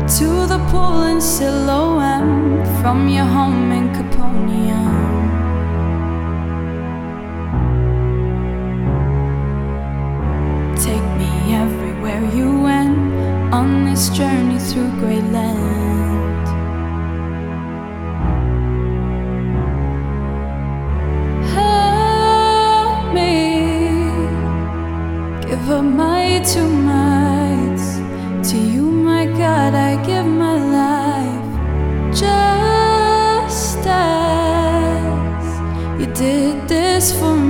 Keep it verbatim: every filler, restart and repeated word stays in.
to the pool in Siloam from your home in Caponium. Take me everywhere you went on this journey through great land. Help me give up my two mites. To you, my God, I give my life, just as you did this for me.